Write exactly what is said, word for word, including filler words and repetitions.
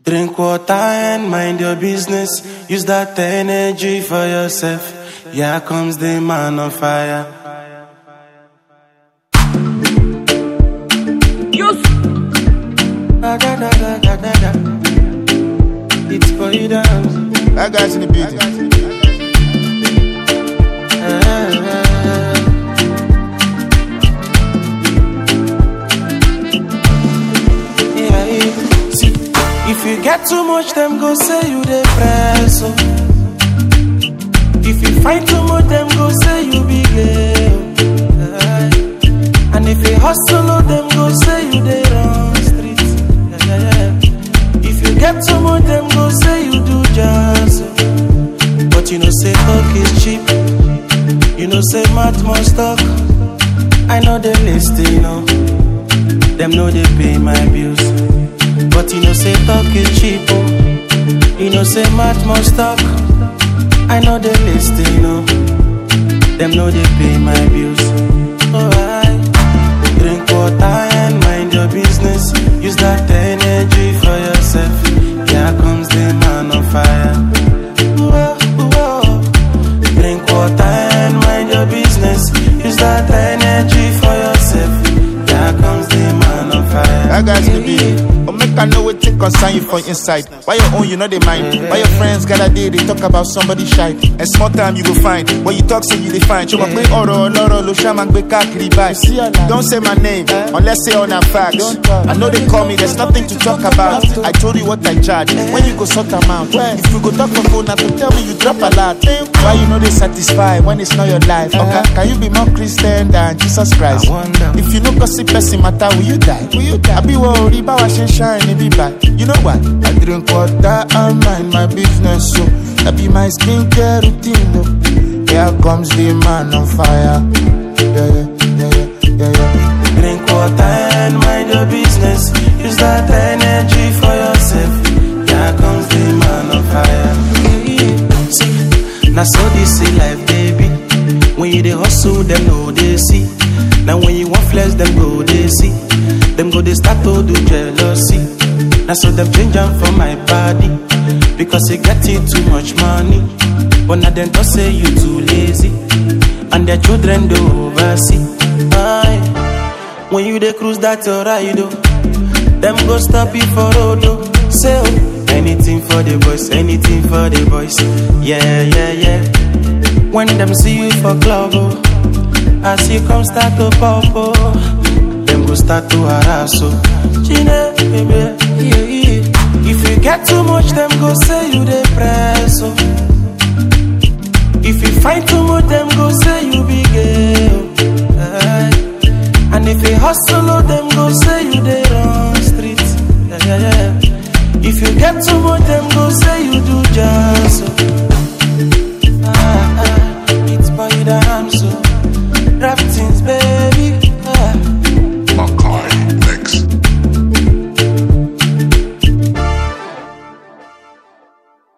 Drink water and mind your business. Use that energy for yourself. Here comes the man on fire. Yes. Da, da, da, da, da, da, da. It's for you dance. That guy's in the building. If you get too much, them go say you dey press. Oh. If you find too much, them go say you be gay. Oh. And if you hustle, oh, them go say you dey run streets. Yeah, yeah, yeah. If you get too much, them go say you do jazz. Oh. But you know say talk is cheap. You know say math must talk. I know they listen, you know. Them know they pay my bills. But you know say talk is cheap, oh. You know say math must talk. I know they listen, you know. Them know they pay my bills. Alright. Drink water and mind your business. Use that energy for yourself. Here comes the man on fire. Whoa, whoa. Drink water and mind your business. Use that energy for yourself. Here comes the man on fire. That guy's the beat. I know what thing concern you for inside. Why your own, you know they mind. Why your friends got a day, they talk about somebody shy. And small time you go find. When you talk, say you define. Don't say my name, unless say on a facts. I know they call me, there's nothing to talk about. I told you what I charge. When you go sort amount. If you go talk for phone, now to tell me you drop a lot. Why you know they satisfy when it's not your life? Okay? Can you be more Christian than Jesus Christ? If you know gossip person matter, will you die? Will you die? I be worried about washing shine. Be back. You know what? I drink water and mind my business, so that be my skincare routine. Though. Here comes the man on fire. Yeah, yeah, yeah, yeah, yeah. Drink water and mind your business. Use that energy for yourself. Here comes the man on fire. See, now so this is life, baby. When you dey hustle, them know they see. Now when you want flex, them go they see. Them go they start to do jealousy. Now so them change them for my body. Because they getting too much money. But now them don't say you too lazy. And their children do oversee. Aye. When you they cruise that your ride, oh. Them go stop you for road, oh. Say oh. Anything for the boys, anything for the boys. Yeah, yeah, yeah. When them see you for club, oh. As you come start to pop, oh. Them go start to harass, oh. Gina, baby. Yeah, yeah. If you get too much, them go say you dey press. Oh. If you find too much, them go say you be gay. Oh. Uh, and if you hustle, oh, them go say you dey run streets. Yeah, yeah, yeah. If you get too much, them go say you do jazz. Oh.